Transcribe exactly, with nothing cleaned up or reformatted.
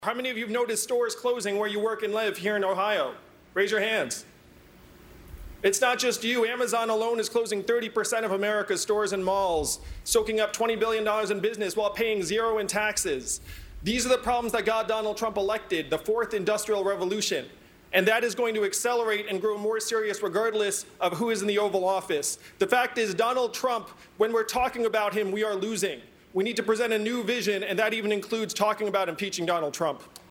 How many of you have noticed stores closing where you work and live here in Ohio? Raise your hands. It's not just you. Amazon alone is closing thirty percent of America's stores and malls, soaking up twenty billion dollars in business while paying zero in taxes. These are the problems that got Donald Trump elected, the fourth industrial revolution. And that is going to accelerate and grow more serious regardless of who is in the Oval Office. The fact is, Donald Trump, when we're talking about him, we are losing. We need to present a new vision, and that even includes talking about impeaching Donald Trump.